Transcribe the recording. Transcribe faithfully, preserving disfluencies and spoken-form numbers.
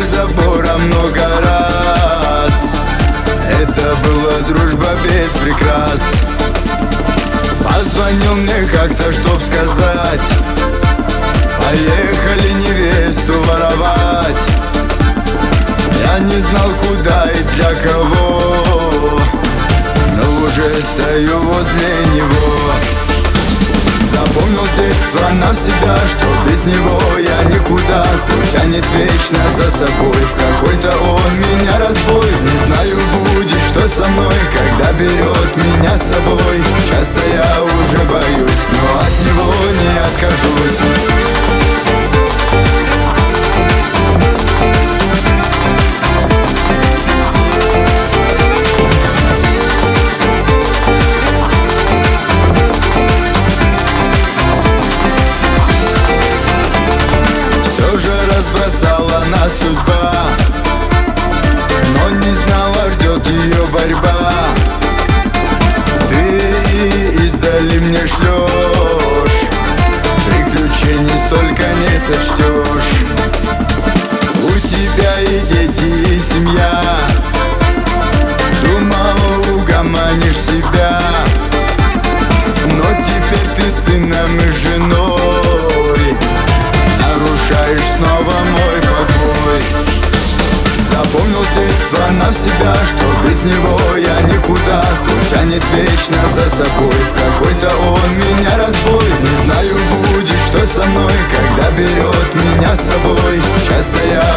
вдоль забора много раз. Это была дружба без прикрас. Позвонил мне как-то, чтоб сказать: поехали невесту воровать. Я не знал, куда и для кого, но уже стою возле него. Запомнил с детства навсегда, что без него я никуда. Хоть тянет вечно за собой, в какой-то он меня разбой. Не знаю, будет что со мной, когда берет меня с собой. Часто я уже боюсь, но от него не откажусь. Бросала нас судьба, но не знала, ждет ее борьба. Ты издали мне шлешь, приключений столько не сочтешь. У тебя и дети, и семья, думал, угомонишь себя, но теперь ты сыном и женой нарушаешь снова мой покой. Запомнил с детства навсегда, что без него я никуда. Хоть тянет вечно за собой, в какой-то он меня разбой. Не знаю, будет что со мной, когда берет меня с собой. Часто я